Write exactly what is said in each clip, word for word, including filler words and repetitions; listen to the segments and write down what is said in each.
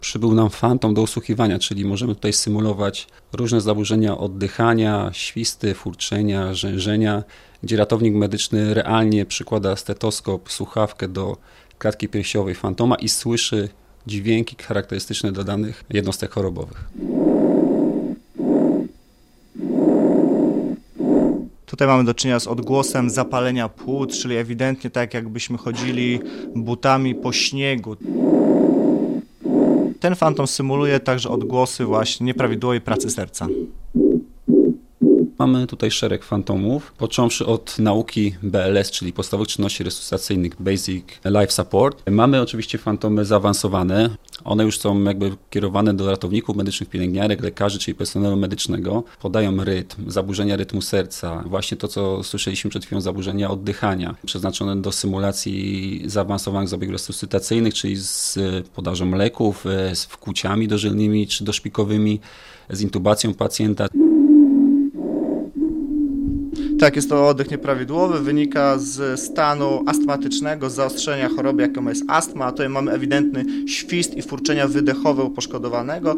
Przybył nam fantom do usłuchiwania, czyli możemy tutaj symulować różne zaburzenia oddychania, świsty, furczenia, rzężenia, gdzie ratownik medyczny realnie przykłada stetoskop, słuchawkę do klatki piersiowej fantoma i słyszy dźwięki charakterystyczne dla danych jednostek chorobowych. Tutaj mamy do czynienia z odgłosem zapalenia płuc, czyli ewidentnie tak jakbyśmy chodzili butami po śniegu. Ten fantom symuluje także odgłosy właśnie nieprawidłowej pracy serca. Mamy tutaj szereg fantomów, począwszy od nauki B L S, czyli podstawowych czynności resuscytacyjnych, Basic Life Support. Mamy oczywiście fantomy zaawansowane. One już są jakby kierowane do ratowników medycznych, pielęgniarek, lekarzy, czyli personelu medycznego. Podają rytm, zaburzenia rytmu serca, właśnie to, co słyszeliśmy przed chwilą, zaburzenia oddychania, przeznaczone do symulacji zaawansowanych zabiegów resuscytacyjnych, czyli z podażą leków, z wkłuciami dożylnymi czy doszpikowymi, z intubacją pacjenta. Tak, jest to oddech nieprawidłowy, wynika z stanu astmatycznego, z zaostrzenia choroby, jaką jest astma, a tutaj mamy ewidentny świst i furczenia wydechowe u poszkodowanego.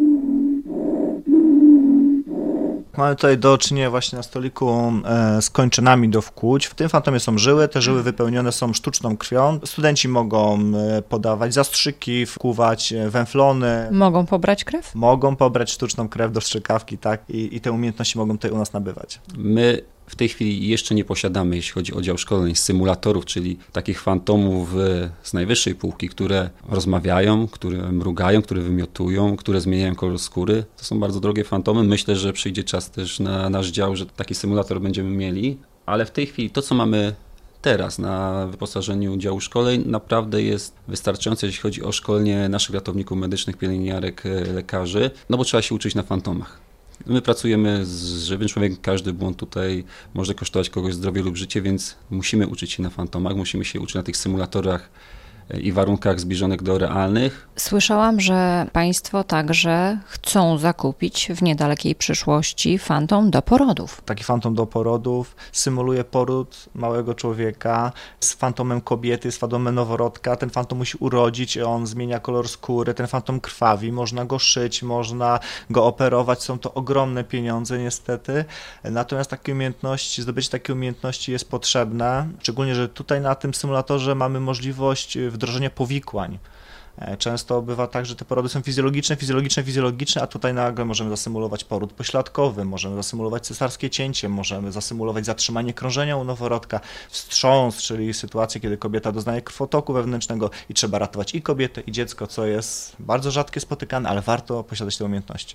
Mamy tutaj do czynienia właśnie na stoliku e, z kończynami do wkłuć. W tym fantomie są żyły, te żyły wypełnione są sztuczną krwią. Studenci mogą e, podawać zastrzyki, wkłuwać węflony. Mogą pobrać krew? Mogą pobrać sztuczną krew do strzykawki, tak, i, i te umiejętności mogą tutaj u nas nabywać. My w tej chwili jeszcze nie posiadamy, jeśli chodzi o dział szkoleń, symulatorów, czyli takich fantomów z najwyższej półki, które rozmawiają, które mrugają, które wymiotują, które zmieniają kolor skóry. To są bardzo drogie fantomy. Myślę, że przyjdzie czas też na nasz dział, że taki symulator będziemy mieli, ale w tej chwili to, co mamy teraz na wyposażeniu działu szkoleń, naprawdę jest wystarczające, jeśli chodzi o szkolenie naszych ratowników medycznych, pielęgniarek, lekarzy, no bo trzeba się uczyć na fantomach. My pracujemy z żywym człowiekiem, każdy błąd tutaj może kosztować kogoś zdrowie lub życie, więc musimy uczyć się na fantomach, musimy się uczyć na tych symulatorach i warunkach zbliżonych do realnych. Słyszałam, że Państwo także chcą zakupić w niedalekiej przyszłości fantom do porodów. Taki fantom do porodów symuluje poród małego człowieka z fantomem kobiety, z fantomem noworodka. Ten fantom musi urodzić, on zmienia kolor skóry, ten fantom krwawi, można go szyć, można go operować. Są to ogromne pieniądze niestety, natomiast takie umiejętności, zdobycie takiej umiejętności jest potrzebne, szczególnie, że tutaj na tym symulatorze mamy możliwość wdrożenia powikłań. Często bywa tak, że te porody są fizjologiczne, fizjologiczne, fizjologiczne, a tutaj nagle możemy zasymulować poród pośladkowy, możemy zasymulować cesarskie cięcie, możemy zasymulować zatrzymanie krążenia u noworodka, wstrząs, czyli sytuację, kiedy kobieta doznaje krwotoku wewnętrznego i trzeba ratować i kobietę, i dziecko, co jest bardzo rzadkie, spotykane, ale warto posiadać te umiejętności.